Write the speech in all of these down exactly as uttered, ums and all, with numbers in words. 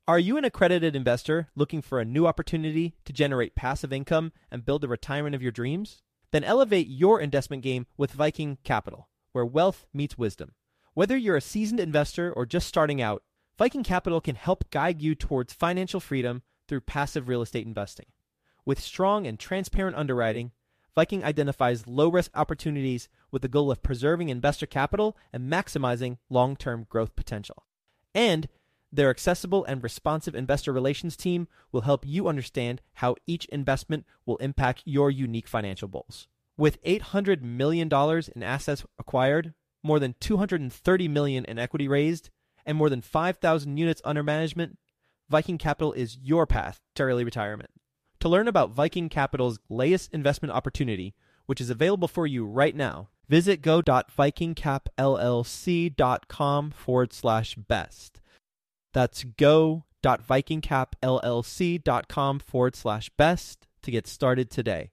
Are you an accredited investor looking for a new opportunity to generate passive income and build the retirement of your dreams? Then elevate your investment game with Viking Capital, where wealth meets wisdom. Whether you're a seasoned investor or just starting out, Viking Capital can help guide you towards financial freedom through passive real estate investing. With strong and transparent underwriting, Viking identifies low-risk opportunities with the goal of preserving investor capital and maximizing long-term growth potential. And their accessible and responsive investor relations team will help you understand how each investment will impact your unique financial goals. With eight hundred million dollars in assets acquired, more than two hundred thirty million dollars in equity raised, and more than five thousand units under management, Viking Capital is your path to early retirement. To learn about Viking Capital's latest investment opportunity, which is available for you right now, visit go.vikingcapllc.com forward slash best. That's go.vikingcapllc.com forward slash best to get started today.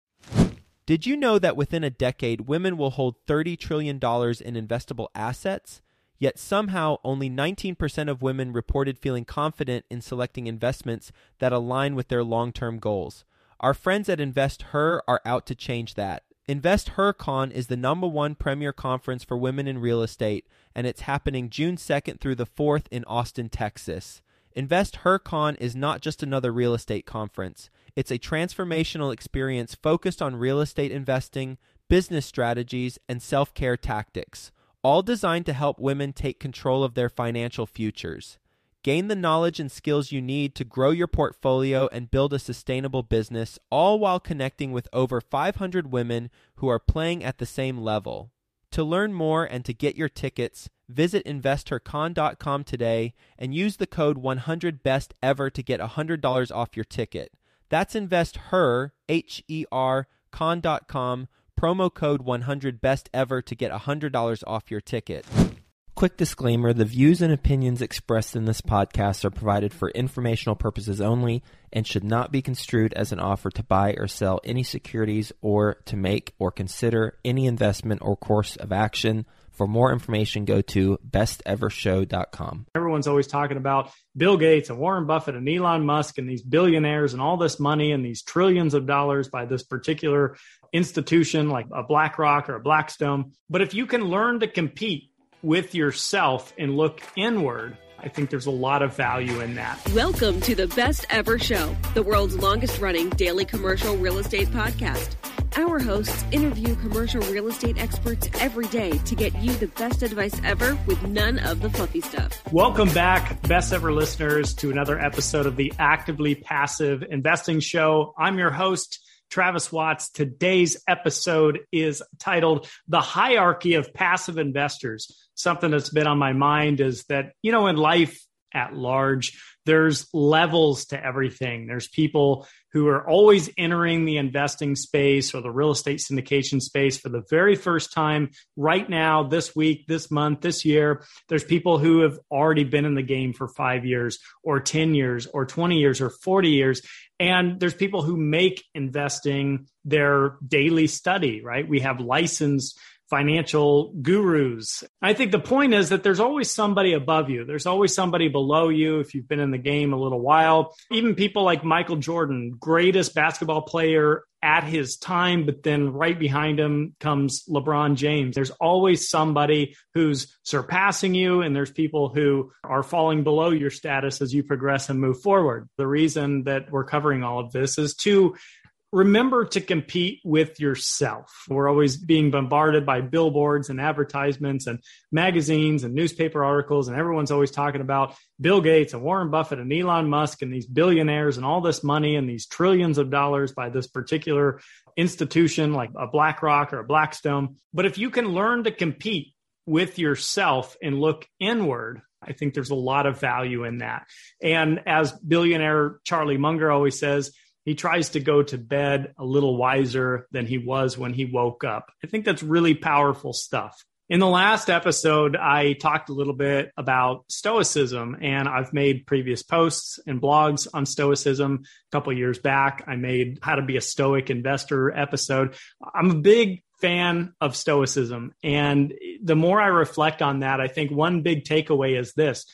Did you know that within a decade, women will hold thirty trillion dollars in investable assets? Yet somehow only nineteen percent of women reported feeling confident in selecting investments that align with their long-term goals. Our friends at InvestHer are out to change that. InvestHerCon is the number one premier conference for women in real estate, and it's happening June second through the fourth in Austin, Texas. InvestHerCon is not just another real estate conference. It's a transformational experience focused on real estate investing, business strategies, and self-care tactics, all designed to help women take control of their financial futures. Gain the knowledge and skills you need to grow your portfolio and build a sustainable business, all while connecting with over five hundred women who are playing at the same level. To learn more and to get your tickets, visit investor con dot com today and use the code one hundred best ever to get one hundred dollars off your ticket. That's InvestHer, H E R, con dot com, promo code one hundred best ever to get one hundred dollars off your ticket. Quick disclaimer, the views and opinions expressed in this podcast are provided for informational purposes only and should not be construed as an offer to buy or sell any securities or to make or consider any investment or course of action. For more information, go to best ever show dot com. Everyone's always talking about Bill Gates and Warren Buffett and Elon Musk and these billionaires and all this money and these trillions of dollars by this particular institution like a BlackRock or a Blackstone. But if you can learn to compete with yourself and look inward, I think there's a lot of value in that. Welcome to the Best Ever Show, the world's longest running daily commercial real estate podcast. Our hosts interview commercial real estate experts every day to get you the best advice ever with none of the fluffy stuff. Welcome back, Best Ever listeners, to another episode of the Actively Passive Investing Show. I'm your host, Travis Watts. Today's episode is titled The Hierarchy of Passive Investors. Something that's been on my mind is that, you know, in life at large, there's levels to everything. There's people who are always entering the investing space or the real estate syndication space for the very first time right now, this week, this month, this year. There's people who have already been in the game for five years or ten years or twenty years or forty years. And there's people who make investing their daily study, right? We have licensed financial gurus. I think the point is that there's always somebody above you. There's always somebody below you if you've been in the game a little while. Even people like Michael Jordan, greatest basketball player at his time, but then right behind him comes LeBron James. There's always somebody who's surpassing you, and there's people who are falling below your status as you progress and move forward. The reason that we're covering all of this is to remember to compete with yourself. We're always being bombarded by billboards and advertisements and magazines and newspaper articles, and everyone's always talking about Bill Gates and Warren Buffett and Elon Musk and these billionaires and all this money and these trillions of dollars by this particular institution like a BlackRock or a Blackstone. But if you can learn to compete with yourself and look inward, I think there's a lot of value in that. And as billionaire Charlie Munger always says, he tries to go to bed a little wiser than he was when he woke up. I think that's really powerful stuff. In the last episode, I talked a little bit about Stoicism, and I've made previous posts and blogs on Stoicism. A couple of years back, I made How to Be a Stoic Investor episode. I'm a big fan of Stoicism, and the more I reflect on that, I think one big takeaway is this.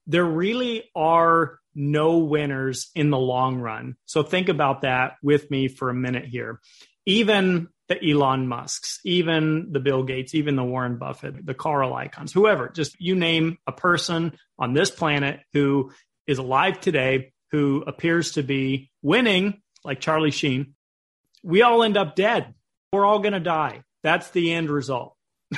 there really are no winners in the long run. So think about that with me for a minute here. Even the Elon Musks, even the Bill Gates, even the Warren Buffett, the Carl Icahns, whoever, just you name a person on this planet who is alive today, who appears to be winning, like Charlie Sheen, we all end up dead. We're all going to die. That's the end result.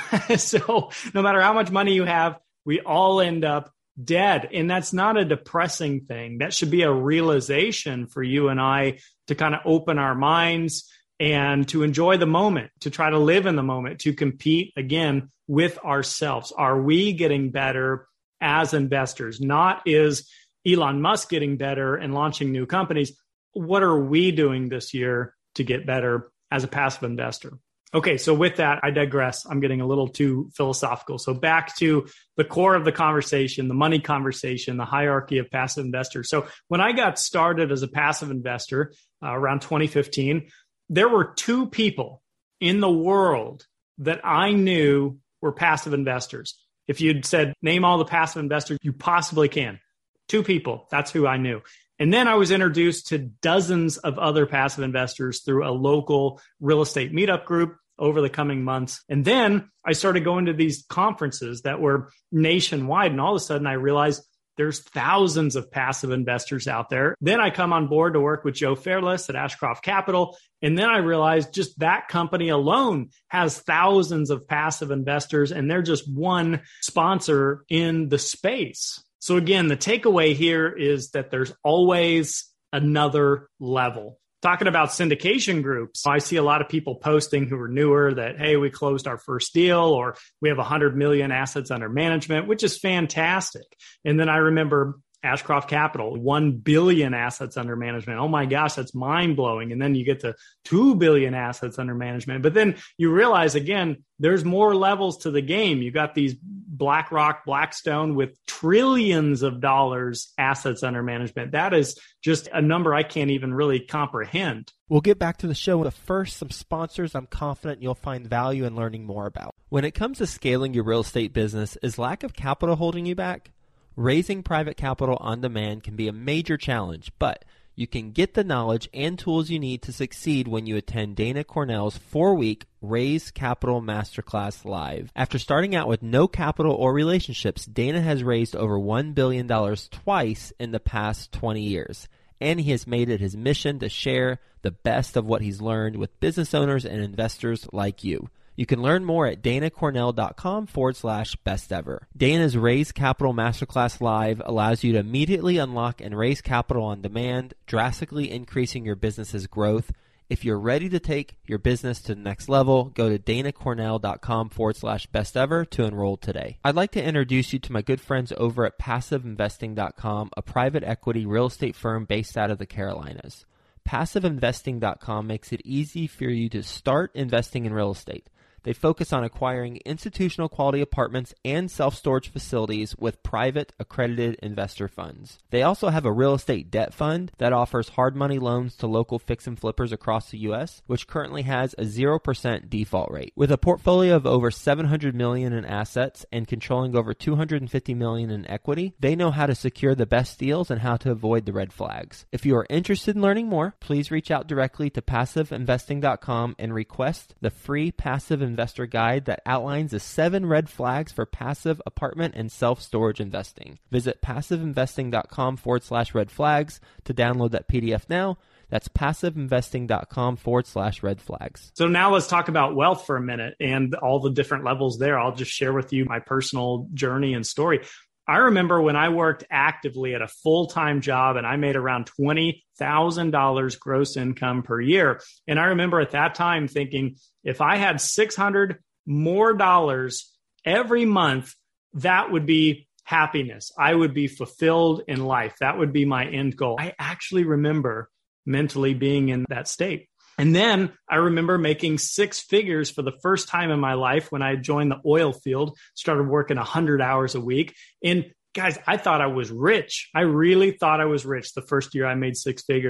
So no matter how much money you have, we all end up dead. And that's not a depressing thing. That should be a realization for you and I to kind of open our minds and to enjoy the moment, to try to live in the moment, to compete again with ourselves. Are we getting better as investors? Not is Elon Musk getting better and launching new companies. What are we doing this year to get better as a passive investor? Okay, so with that, I digress. I'm getting a little too philosophical. So back to the core of the conversation, the money conversation, the hierarchy of passive investors. So when I got started as a passive investor uh, around twenty fifteen, there were two people in the world that I knew were passive investors. If you'd said, name all the passive investors you possibly can, two people, that's who I knew. And then I was introduced to dozens of other passive investors through a local real estate meetup group over the coming months. And then I started going to these conferences that were nationwide. And all of a sudden I realized there's thousands of passive investors out there. Then I come on board to work with Joe Fairless at Ashcroft Capital. And then I realized just that company alone has thousands of passive investors, and they're just one sponsor in the space. So again, the takeaway here is that there's always another level. Talking about syndication groups, I see a lot of people posting who are newer that, hey, we closed our first deal, or we have one hundred million assets under management, which is fantastic. And then I remember Ashcroft Capital, one billion assets under management. Oh my gosh, that's mind blowing. And then you get to two billion assets under management. But then you realize, again, there's more levels to the game. You got these BlackRock, Blackstone with trillions of dollars assets under management. That is just a number I can't even really comprehend. We'll get back to the show, but first, some sponsors I'm confident you'll find value in learning more about. When it comes to scaling your real estate business, is lack of capital holding you back? Raising private capital on demand can be a major challenge, but you can get the knowledge and tools you need to succeed when you attend Dana Cornell's four-week Raise Capital Masterclass Live. After starting out with no capital or relationships, Dana has raised over one billion dollars twice in the past twenty years, and he has made it his mission to share the best of what he's learned with business owners and investors like you. You can learn more at danacornell.com forward slash best ever. Dana's Raise Capital Masterclass Live allows you to immediately unlock and raise capital on demand, drastically increasing your business's growth. If you're ready to take your business to the next level, go to danacornell.com forward slash best ever to enroll today. I'd like to introduce you to my good friends over at passive investing dot com, a private equity real estate firm based out of the Carolinas. passive investing dot com makes it easy for you to start investing in real estate. They focus on acquiring institutional quality apartments and self-storage facilities with private accredited investor funds. They also have a real estate debt fund that offers hard money loans to local fix and flippers across the U S, which currently has a zero percent default rate. With a portfolio of over seven hundred million dollars in assets and controlling over two hundred fifty million dollars in equity, they know how to secure the best deals and how to avoid the red flags. If you are interested in learning more, please reach out directly to passive investing dot com and request the free Passive Investor Guide that outlines the seven red flags for passive apartment and self-storage investing. Visit passive investing dot com forward slash red flags to download that P D F now. That's passive investing dot com forward slash red flags. So now let's talk about wealth for a minute and all the different levels there. I'll just share with you my personal journey and story. I remember when I worked actively at a full-time job and I made around twenty thousand dollars gross income per year. And I remember at that time thinking, if I had six hundred more dollars every month, that would be happiness. I would be fulfilled in life. That would be my end goal. I actually remember mentally being in that state. And then I remember making six figures for the first time in my life when I joined the oil field, started working one hundred hours a week. And guys, I thought I was rich. I really thought I was rich the first year I made six figures.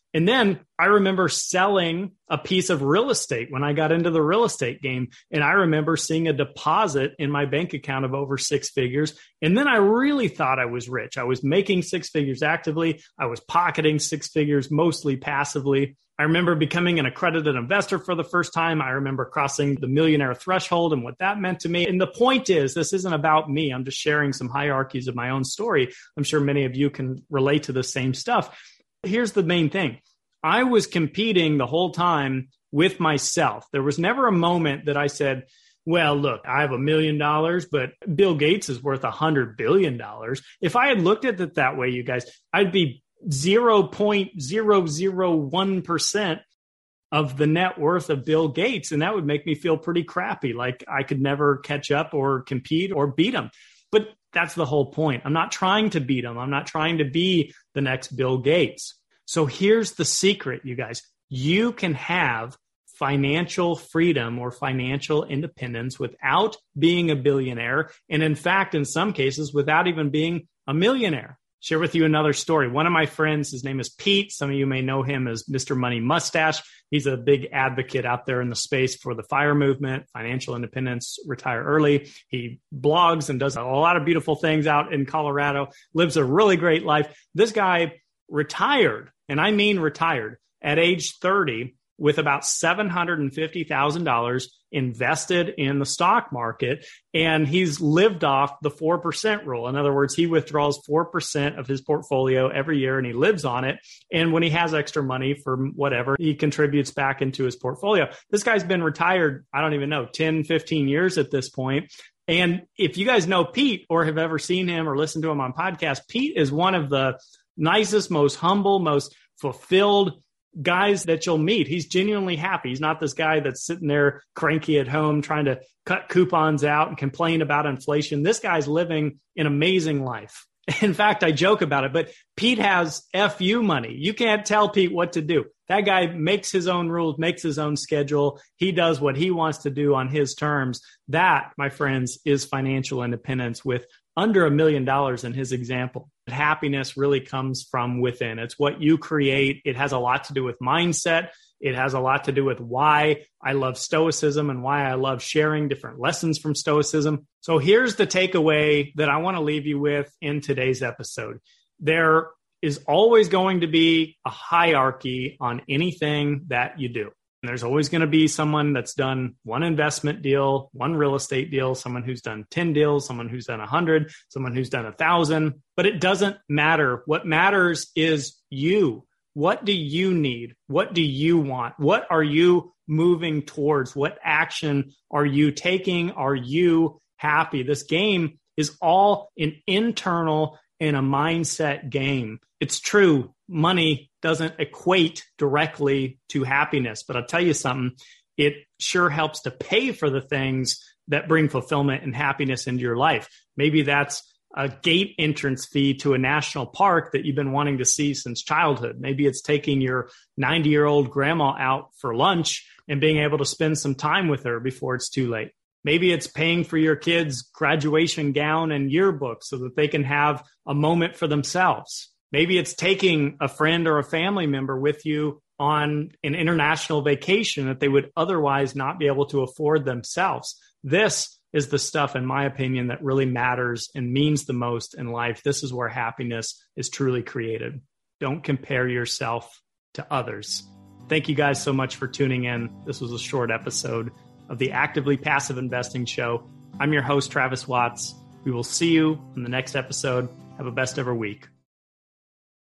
And then I remember selling a piece of real estate when I got into the real estate game. And I remember seeing a deposit in my bank account of over six figures. And then I really thought I was rich. I was making six figures actively. I was pocketing six figures mostly passively. I remember becoming an accredited investor for the first time. I remember crossing the millionaire threshold and what that meant to me. And the point is, this isn't about me. I'm just sharing some hierarchies of my own story. I'm sure many of you can relate to the same stuff. Here's the main thing. I was competing the whole time with myself. There was never a moment that I said, well, look, I have a million dollars, but Bill Gates is worth a hundred billion dollars. If I had looked at it that way, you guys, I'd be zero point zero zero one percent of the net worth of Bill Gates. And that would make me feel pretty crappy, like I could never catch up or compete or beat him. But that's the whole point. I'm not trying to beat him. I'm not trying to be the next Bill Gates. So here's the secret, you guys. You can have financial freedom or financial independence without being a billionaire. And in fact, in some cases, without even being a millionaire. Share with you another story. One of my friends, his name is Pete. Some of you may know him as Mister Money Mustache. He's a big advocate out there in the space for the FIRE movement, financial independence, retire early. He blogs and does a lot of beautiful things out in Colorado, lives a really great life. This guy retired, and I mean retired, at age thirty with about seven hundred fifty thousand dollars invested in the stock market. And he's lived off the four percent rule. In other words, he withdraws four percent of his portfolio every year and he lives on it. And when he has extra money for whatever, he contributes back into his portfolio. This guy's been retired, I don't even know, ten, fifteen years at this point. And if you guys know Pete or have ever seen him or listened to him on podcasts, Pete is one of the nicest, most humble, most fulfilled guys that you'll meet. He's genuinely happy. He's not this guy that's sitting there cranky at home trying to cut coupons out and complain about inflation. This guy's living an amazing life. In fact, I joke about it, but Pete has F U money. You can't tell Pete what to do. That guy makes his own rules, makes his own schedule. He does what he wants to do on his terms. That, my friends, is financial independence with under a million dollars in his example. Happiness really comes from within. It's what you create. It has a lot to do with mindset. It has a lot to do with why I love Stoicism and why I love sharing different lessons from Stoicism. So here's the takeaway that I want to leave you with in today's episode. There is always going to be a hierarchy on anything that you do. And there's always going to be someone that's done one investment deal, one real estate deal, someone who's done ten deals, someone who's done one hundred, someone who's done one thousand. But it doesn't matter. What matters is you. What do you need? What do you want? What are you moving towards? What action are you taking? Are you happy? This game is all an internal and a mindset game. It's true. Money doesn't equate directly to happiness, but I'll tell you something, it sure helps to pay for the things that bring fulfillment and happiness into your life. Maybe that's a gate entrance fee to a national park that you've been wanting to see since childhood. Maybe it's taking your ninety-year-old grandma out for lunch and being able to spend some time with her before it's too late. Maybe it's paying for your kids' graduation gown and yearbook so that they can have a moment for themselves. Maybe it's taking a friend or a family member with you on an international vacation that they would otherwise not be able to afford themselves. This is the stuff, in my opinion, that really matters and means the most in life. This is where happiness is truly created. Don't compare yourself to others. Thank you guys so much for tuning in. This was a short episode of the Actively Passive Investing Show. I'm your host, Travis Watts. We will see you in the next episode. Have a best ever week.